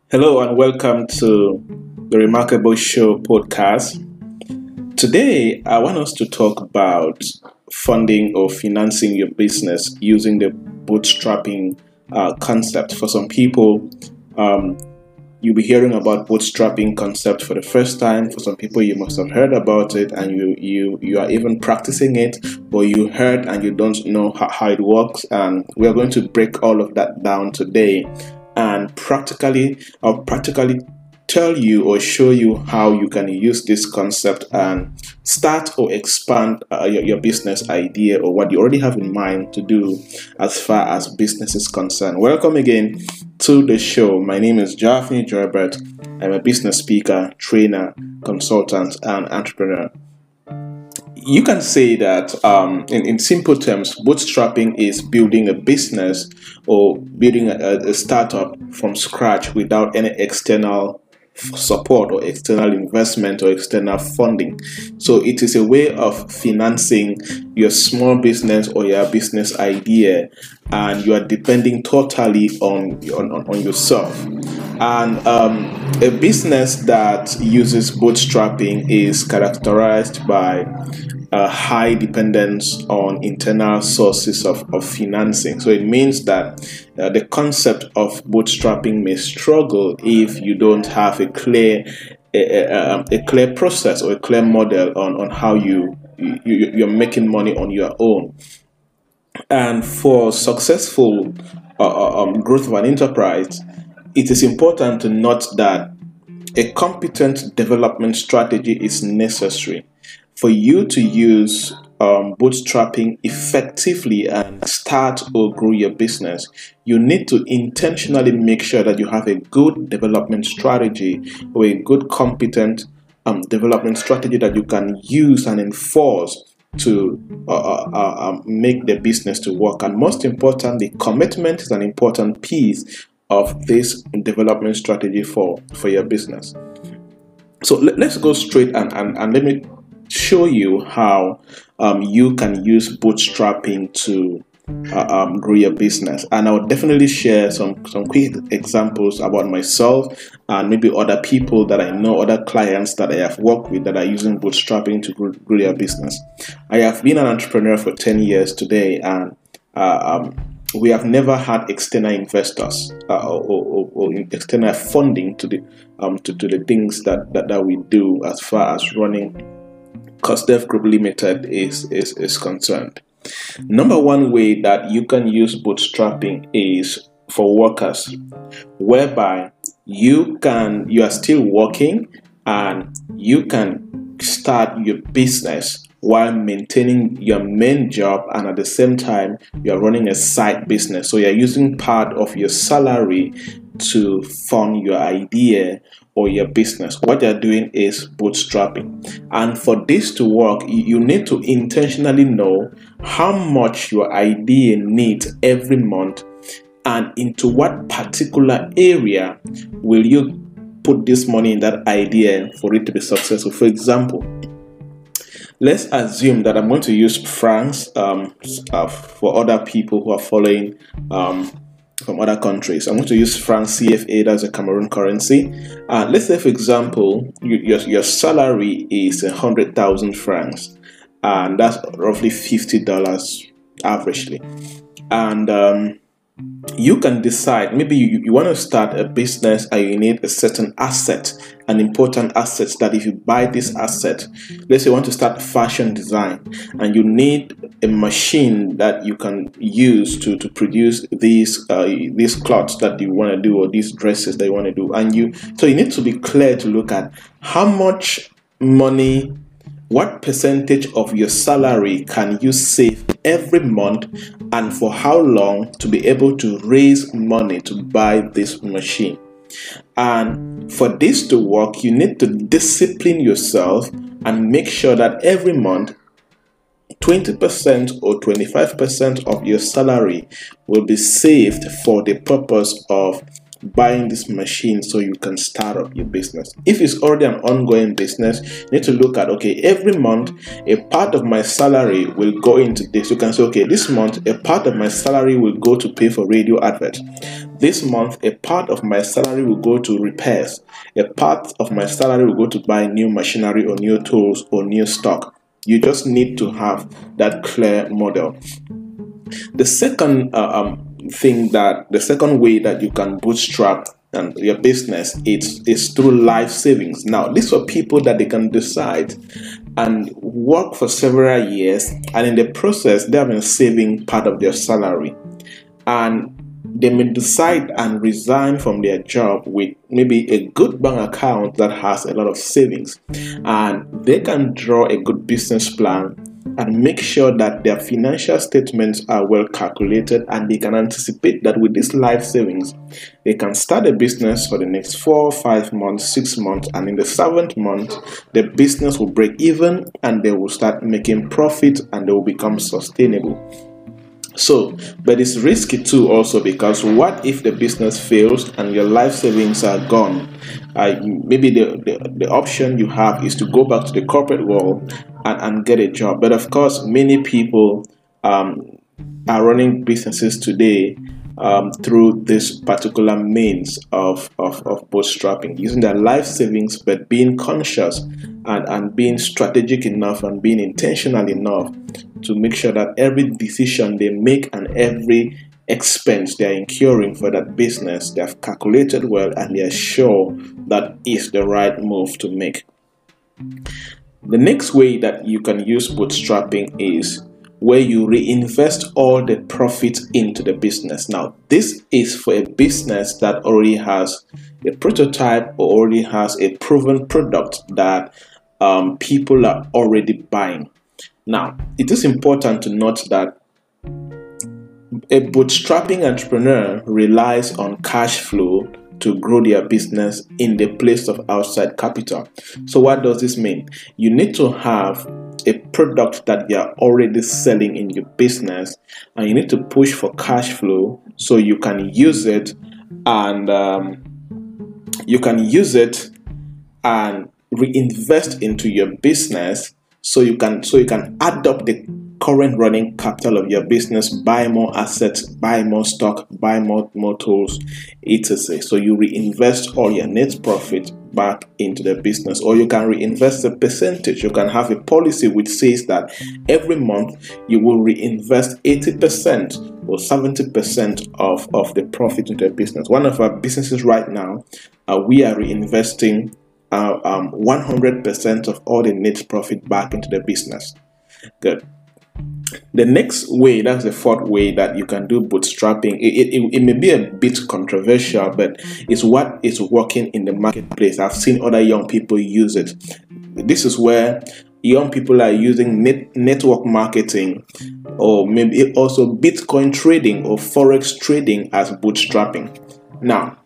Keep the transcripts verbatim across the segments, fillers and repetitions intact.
Hello and welcome to the Remarkable Show podcast. Today, I want us to talk about funding or financing your business using the bootstrapping uh, concept. For some people, um, you'll be hearing about bootstrapping concept for the first time. For some people, you must have heard about it and you you you are even practicing it, or you heard and you don't know how, how it works. And we are going to break all of that down today and practically I'll practically tell you or show you how you can use this concept and start or expand uh, your, your business idea or what you already have in mind to do as far as business is concerned. Welcome again to the show. My name is Jaffney Joybert. I'm a business speaker, trainer, consultant, and entrepreneur. You can say that um, in, in simple terms, bootstrapping is building a business or building a, a startup from scratch without any external support or external investment or external funding. So it is a way of financing your small business or your business idea, and you are depending totally on on, on yourself. And um, a business that uses bootstrapping is characterized by a high dependence on internal sources of, of financing. So it means that uh, the concept of bootstrapping may struggle if you don't have a clear a, a, a clear process or a clear model on, on how you, you you're making money on your own. And for successful uh, um, growth of an enterprise, it is important to note that a competent development strategy is necessary. For you to use um, bootstrapping effectively and start or grow your business, you need to intentionally make sure that you have a good development strategy or a good competent um, development strategy that you can use and enforce to uh, uh, uh, make the business to work. And most importantly, commitment is an important piece of this development strategy for, for your business. So let, let's go straight and, and, and let me show you how um, you can use bootstrapping to uh, um, grow your business. And I'll definitely share some, some quick examples about myself and maybe other people that I know, other clients that I have worked with that are using bootstrapping to grow, grow their business. I have been an entrepreneur for ten years today, and uh, um, we have never had external investors uh, or, or, or external funding to the um, to, to the things that, that, that we do as far as running Cosdev Group Limited is, is, is concerned. Number one way that you can use bootstrapping is for workers, whereby you can you are still working and you can start your business while maintaining your main job, and at the same time you are running a side business. So you are using part of your salary to fund your idea or your business. What you're doing is bootstrapping. And for this to work, you need to intentionally know how much your idea needs every month and into what particular area will you put this money in that idea for it to be successful. For example, let's assume that I'm going to use francs um, uh, for other people who are following um, from other countries. I'm going to use franc C F A, that's a Cameroon currency. Uh, let's say, for example, you, your, your salary is one hundred thousand francs, and that's roughly fifty dollars averagely. And um, you can decide, maybe you, you want to start a business and you need a certain asset, an important asset that if you buy this asset, let's say you want to start fashion design and you need a machine that you can use to, to produce these uh, these clothes that you want to do or these dresses that you want to do. And you so you need to be clear to look at how much money, what percentage of your salary can you save every month, and for how long to be able to raise money to buy this machine. And for this to work, you need to discipline yourself and make sure that every month twenty percent or twenty-five percent of your salary will be saved for the purpose of buying this machine so you can start up your business. If it's already an ongoing business, you need to look at, okay, every month a part of my salary will go into this. You can say, okay, this month a part of my salary will go to pay for radio advert. this month a part of my salary will go to repairs, a part of my salary will go to buy new machinery or new tools or new stock. You just need to have that clear model. The second uh, um, thing that the second way that you can bootstrap and your business is is through life savings. Now, this for people that they can decide and work for several years, and in the process they have been saving part of their salary, and they may decide and resign from their job with maybe a good bank account that has a lot of savings, and they can draw a good business plan and make sure that their financial statements are well calculated, and they can anticipate that with this life savings they can start a business for the next four, five months, six months, and in the seventh month the business will break even and they will start making profit and they will become sustainable. So, but it's risky too also, because what if the business fails and your life savings are gone? Uh, maybe the, the, the option you have is to go back to the corporate world and, and get a job. But of course, many people um, are running businesses today um, through this particular means of, of, of bootstrapping, using their life savings, but being conscious and, and being strategic enough and being intentional enough to make sure that every decision they make and every expense they are incurring for that business, they have calculated well and they are sure that is the right move to make. The next way that you can use bootstrapping is where you reinvest all the profit into the business. Now, this is for a business that already has a prototype or already has a proven product that um, people are already buying. Now, it is important to note that a bootstrapping entrepreneur relies on cash flow to grow their business in the place of outside capital. So what does this mean? You need to have a product that you are already selling in your business, and you need to push for cash flow so you can use it and um, you can use it and reinvest into your business. So you can so you can add up the current running capital of your business, buy more assets, buy more stock, buy more, more tools, et cetera. So you reinvest all your net profit back into the business, or you can reinvest a percentage. You can have a policy which says that every month you will reinvest eighty percent or seventy percent of, of the profit into the business. One of our businesses right now, uh, we are reinvesting Uh, um, one hundred percent of all the net profit back into the business. Good. The next way, that's the fourth way that you can do bootstrapping. It, it, it may be a bit controversial, but it's what is working in the marketplace. I've seen other young people use it. This is where young people are using net, network marketing, or maybe also Bitcoin trading or Forex trading as bootstrapping. Now,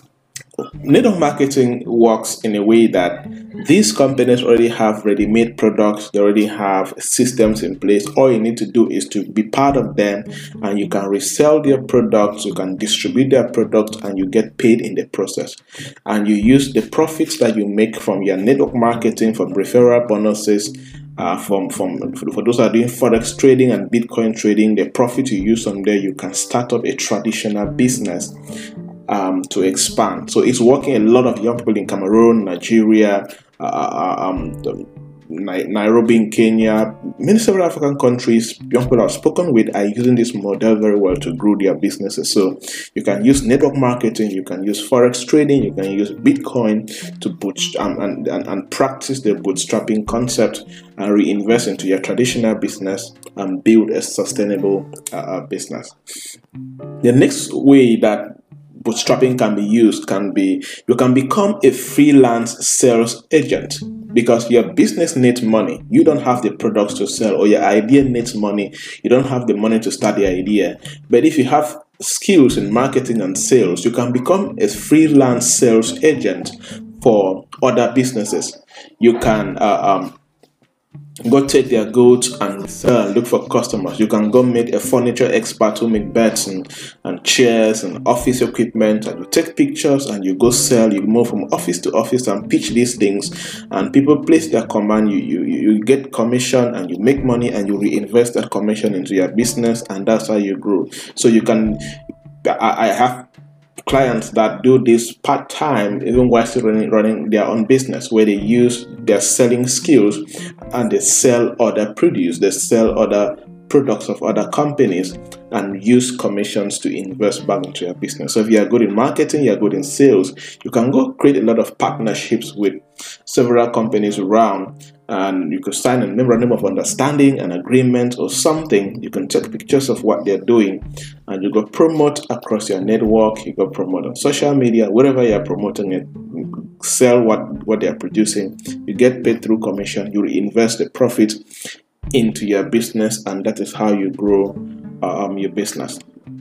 network marketing works in a way that these companies already have ready-made products, they already have systems in place. All you need to do is to be part of them, and you can resell their products, you can distribute their products, and you get paid in the process. And you use the profits that you make from your network marketing, from referral bonuses, uh, from, from for those who are doing Forex trading and Bitcoin trading, the profit you use from there, you can start up a traditional business Um, to expand. So it's working. A lot of young people in Cameroon, Nigeria, uh, um, Nairobi in Kenya, many several African countries, young people I've spoken with are using this model very well to grow their businesses. So you can use network marketing, you can use Forex trading, you can use Bitcoin to bootstrap um, and, and, and practice the bootstrapping concept and reinvest into your traditional business and build a sustainable uh, business. The next way that bootstrapping can be used can be you can become a freelance sales agent, because your business needs money. You don't have the products to sell, or your idea needs money. You don't have the money to start the idea. But if you have skills in marketing and sales, you can become a freelance sales agent for other businesses. You can uh, um, go take their goods and sell, look for customers. You can go meet a furniture expert who make beds and, and chairs and office equipment, and you take pictures and you go sell. You move from office to office and pitch these things, and people place their command. You, you, you get commission and you make money, and you reinvest that commission into your business, and that's how you grow. So you can, I, I have clients that do this part-time even while still running, running their own business, where they use their selling skills and they sell other produce, they sell other products of other companies and use commissions to invest back into your business. So if you are good in marketing, you are good in sales, you can go create a lot of partnerships with several companies around, and you could sign a memorandum of understanding, an agreement or something. You can take pictures of what they're doing and you go promote across your network, you go promote on social media, wherever you're promoting it, sell what, what they're producing, you get paid through commission, you reinvest the profit into your business, and that is how you grow um, your business.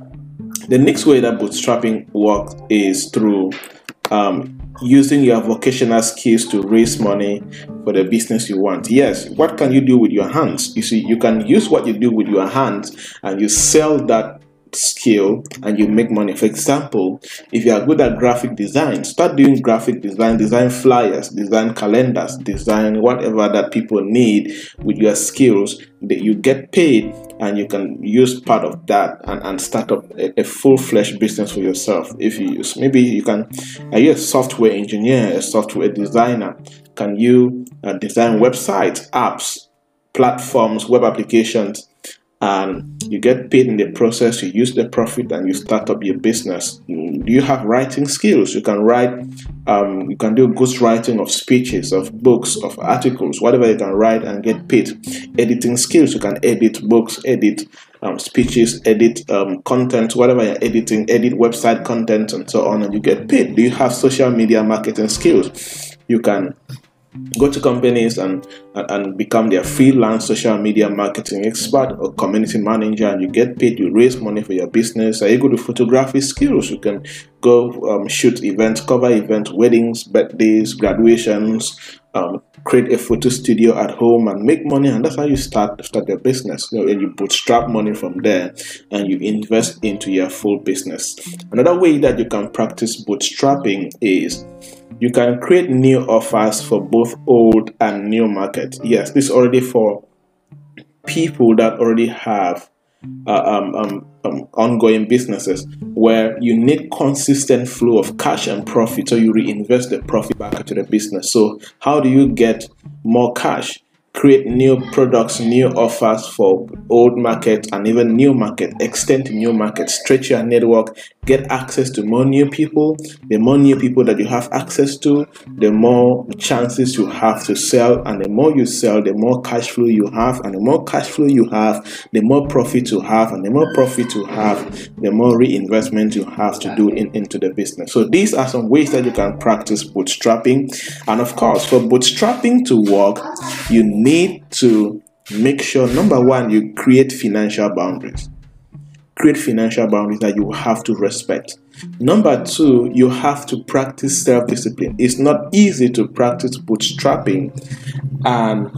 The next way that bootstrapping works is through um, using your vocational skills to raise money for the business you want. Yes, what can you do with your hands? You see, you can use what you do with your hands and you sell that skill and you make money. For example, if you are good at graphic design, start doing graphic design, design flyers, design calendars, design whatever that people need with your skills that you get paid, and you can use part of that and, and start up a, a full-fledged business for yourself. If you use, maybe you can, are you a software engineer, a software designer? Can you uh, design websites, apps, platforms, web applications, and you get paid in the process, you use the profit and you start up your business? Do you have writing skills? You can write, um, you can do ghostwriting of speeches, of books, of articles, whatever you can write and get paid. Editing skills, you can edit books, edit um, speeches, edit um, content, whatever you're editing, edit website content and so on, and you get paid. Do you have social media marketing skills? You can go to companies and, and and become their freelance social media marketing expert or community manager, and you get paid, you raise money for your business. Are you good with photography skills? You can go um, shoot events, cover events, weddings, birthdays, graduations, um, create a photo studio at home and make money, and that's how you start start your business. You know, and you bootstrap money from there and you invest into your full business. Another way that you can practice bootstrapping is you can create new offers for both old and new markets. Yes, this is already for people that already have uh, um, um, um, ongoing businesses where you need consistent flow of cash and profit, so you reinvest the profit back into the business. So how do you get more cash? Create new products, new offers for old market and even new market, extend to new markets, stretch your network, get access to more new people. The more new people that you have access to, the more chances you have to sell, and the more you sell, the more cash flow you have, and the more cash flow you have, the more profit you have, and the more profit you have, the more reinvestment you have to do in, into the business. So these are some ways that you can practice bootstrapping. And of course, for bootstrapping to work, you need to make sure, number one, you create financial boundaries. Create financial boundaries that you have to respect. Number two, you have to practice self-discipline. It's not easy to practice bootstrapping and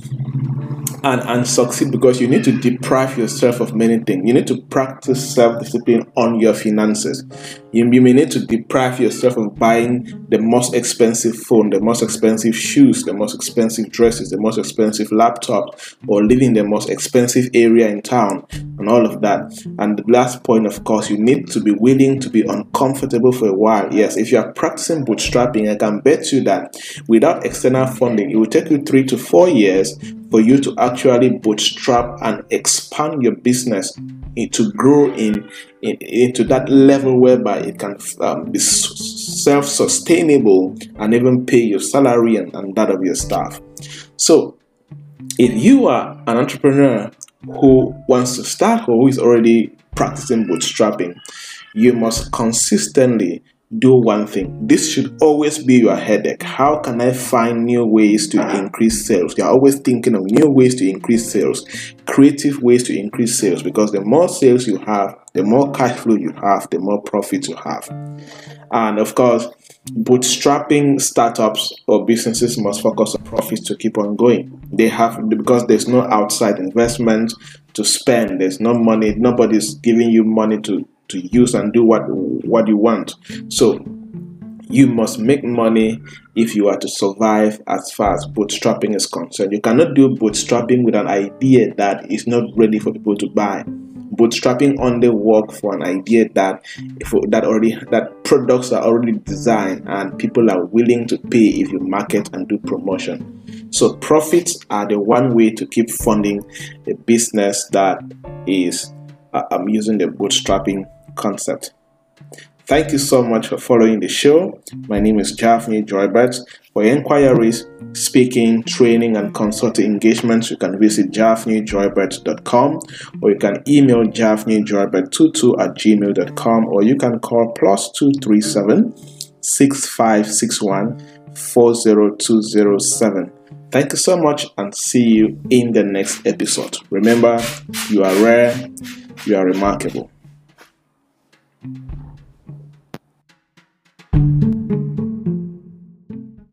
And, and succeed, because you need to deprive yourself of many things. You need to practice self-discipline on your finances. You, you may need to deprive yourself of buying the most expensive phone, the most expensive shoes, the most expensive dresses, the most expensive laptop, or living in the most expensive area in town, and all of that. And the last point, of course, you need to be willing to be uncomfortable for a while. Yes, if you are practicing bootstrapping, I can bet you that without external funding, it will take you three to four years for you to actually bootstrap and expand your business to grow in, in into that level whereby it can um, be self-sustainable and even pay your salary and, and that of your staff. So if you are an entrepreneur who wants to start or who is already practicing bootstrapping, you must consistently do one thing. This should always be your headache. How can I find new ways to increase sales? You're always thinking of new ways to increase sales, creative ways to increase sales, because the more sales you have, the more cash flow you have, the more profit you have. And of course, bootstrapping startups or businesses must focus on profits to keep on going. They have, because there's no outside investment to spend. There's no money. Nobody's giving you money to to use and do what what you want. So you must make money if you are to survive as far as bootstrapping is concerned. You cannot do bootstrapping with an idea that is not ready for people to buy. bootstrapping only work for an idea that if that already that products are already designed and people are willing to pay if you market and do promotion. So profits are the one way to keep funding a business that is uh, I'm using the bootstrapping concept. Thank you so much for following the show. My name is Jafne Joybert. For inquiries, speaking, training, and consulting engagements, you can visit jafne joybert dot com, or you can email jafne joybert twenty-two at gmail dot com, or you can call plus two three seven, six five six one, four zero two zero seven. Thank you so much, and see you in the next episode. Remember, you are rare, you are remarkable.